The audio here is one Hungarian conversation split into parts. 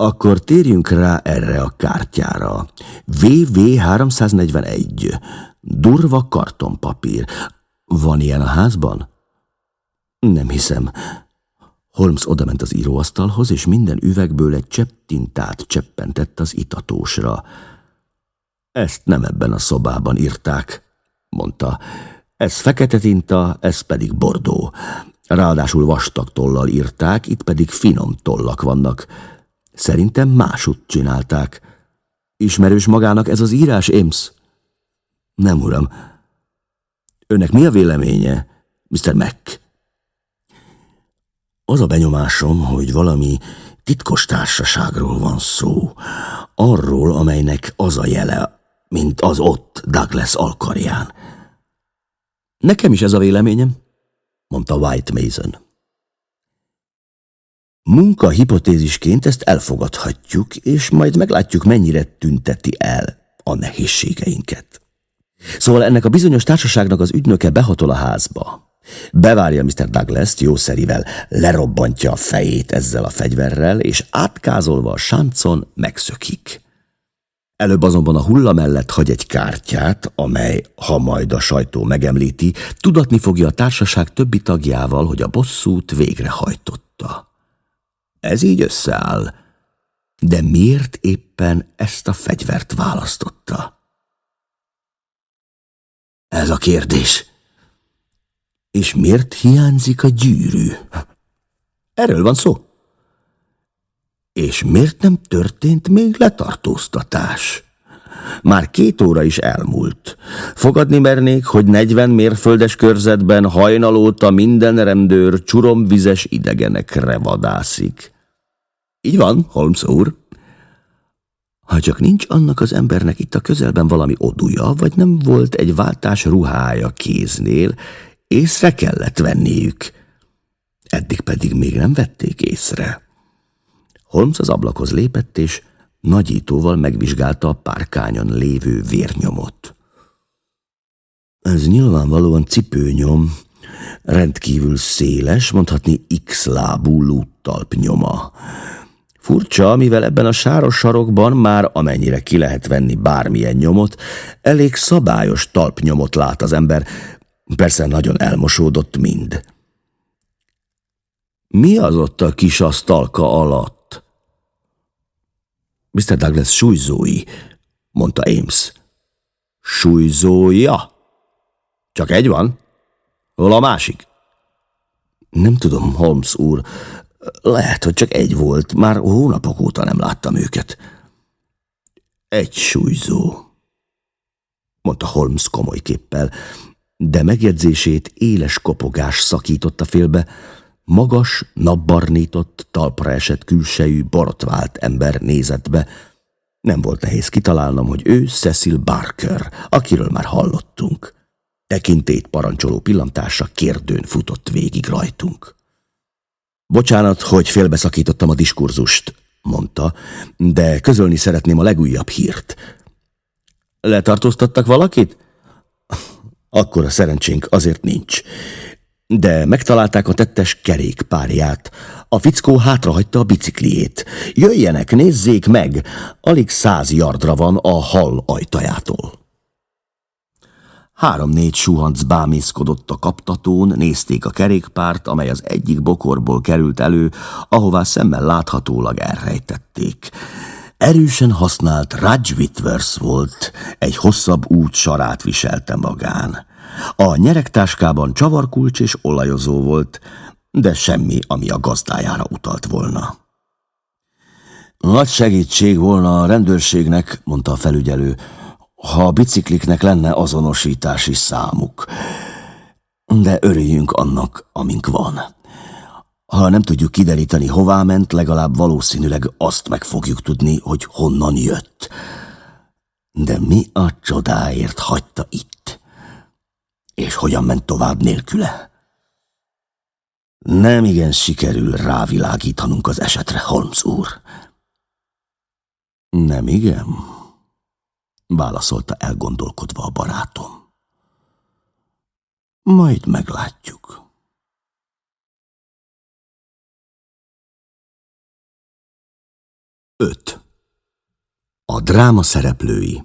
Akkor térjünk rá erre a kártyára. VV341. Durva kartonpapír. Van ilyen a házban? Nem hiszem. Holmes odament az íróasztalhoz, és minden üvegből egy csepp tintát cseppentett az itatósra. Ezt nem ebben a szobában írták, mondta. Ez fekete tinta, ez pedig bordó. Ráadásul vastag tollal írták, itt pedig finom tollak vannak. Szerintem másutt csinálták. Ismerős magának ez az írás, Ames? Nem, uram. Önnek mi a véleménye, Mr. Mac? Az a benyomásom, hogy valami titkos társaságról van szó. Arról, amelynek az a jele, mint az ott Douglas alkarján. Nekem is ez a véleményem, mondta White Mason. Munkahipotézisként ezt elfogadhatjuk, és majd meglátjuk, mennyire tünteti el a nehézségeinket. Szóval ennek a bizonyos társaságnak az ügynöke behatol a házba. Bevárja Mr. Douglas-t, jószerivel lerobbantja a fejét ezzel a fegyverrel, és átkázolva a sáncon megszökik. Előbb azonban a hulla mellett hagy egy kártyát, amely, ha majd a sajtó megemlíti, tudatni fogja a társaság többi tagjával, hogy a bosszút végrehajtotta. Ez így összeáll. De miért éppen ezt a fegyvert választotta? Ez a kérdés. És miért hiányzik a gyűrű? Erről van szó. És miért nem történt még letartóztatás? Már 2 óra is elmúlt. Fogadni mernék, hogy 40 mérföldes körzetben hajnal óta minden rendőr csuromvizes idegenekre vadászik. Így van, Holmes úr. Ha csak nincs annak az embernek itt a közelben valami odúja, vagy nem volt egy váltás ruhája kéznél, észre kellett venniük. Eddig pedig még nem vették észre. Holmes az ablakhoz lépett, és nagyítóval megvizsgálta a párkányon lévő vérnyomot. Ez nyilvánvalóan cipőnyom, rendkívül széles, mondhatni X-lábú lúttalp nyoma. Furcsa, mivel ebben a sáros sarokban már amennyire ki lehet venni bármilyen nyomot, elég szabályos talpnyomot lát az ember, persze nagyon elmosódott mind. Mi az ott a kis asztalka alatt? Mr. Douglas súlyzói, mondta Ames. Súlyzója? Csak egy van? Hol a másik? Nem tudom, Holmes úr. Lehet, hogy csak egy volt. Már hónapok óta nem láttam őket. Egy súlyzó, mondta Holmes komoly képpel, de megjegyzését éles kopogás szakította félbe. Magas, napbarnított, talpra esett külsejű, borotvált ember nézett be. Nem volt nehéz kitalálnom, hogy ő Cecil Barker, akiről már hallottunk. Tekintélyt parancsoló pillantása kérdőn futott végig rajtunk. Bocsánat, hogy félbeszakítottam a diskurzust, mondta, de közölni szeretném a legújabb hírt. Letartóztattak valakit? Akkora szerencsénk azért nincs. De megtalálták a tettes kerékpárját. A fickó hátrahagyta a bicikliét. Jöjjenek, nézzék meg! Alig 100 yardra van a hall ajtajától. 3-4 suhanc bámészkodott a kaptatón, nézték a kerékpárt, amely az egyik bokorból került elő, ahová szemmel láthatólag elrejtették. Erősen használt Rudge Whitworth volt, egy hosszabb út sarát viselte magán. A nyeregtáskában csavarkulcs és olajozó volt, de semmi, ami a gazdájára utalt volna. Nagy segítség volna a rendőrségnek, mondta a felügyelő, ha a bicikliknek lenne azonosítási számuk. De örüljünk annak, amink van. Ha nem tudjuk kideríteni, hová ment, legalább valószínűleg azt meg fogjuk tudni, hogy honnan jött. De mi a csodáért hagyta itt? És hogyan ment tovább nélküle? Nem igen sikerül rávilágítanunk az esetre, Holmes úr. Nem igen? Válaszolta elgondolkodva a barátom. Majd meglátjuk. 5. A dráma szereplői.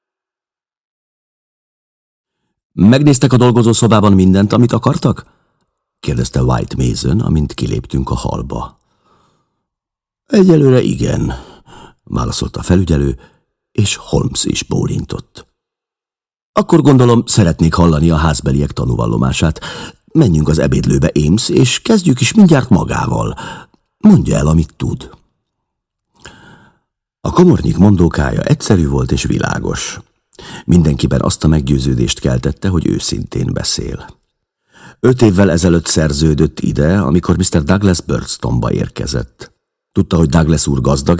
Megnéztek a dolgozószobában mindent, amit akartak? Kérdezte White Mason, amint kiléptünk a hallba. Egyelőre igen, válaszolta a felügyelő, és Holmes is bólintott. Akkor gondolom, szeretnék hallani a házbeliek tanúvallomását. Menjünk az ebédlőbe, Ames, és kezdjük is mindjárt magával. Mondja el, amit tud. A komornyik mondókája egyszerű volt és világos. Mindenkiben azt a meggyőződést keltette, hogy őszintén beszél. 5 évvel ezelőtt szerződött ide, amikor Mr. Douglas Birdstonba érkezett. Tudta, hogy Douglas úr gazdag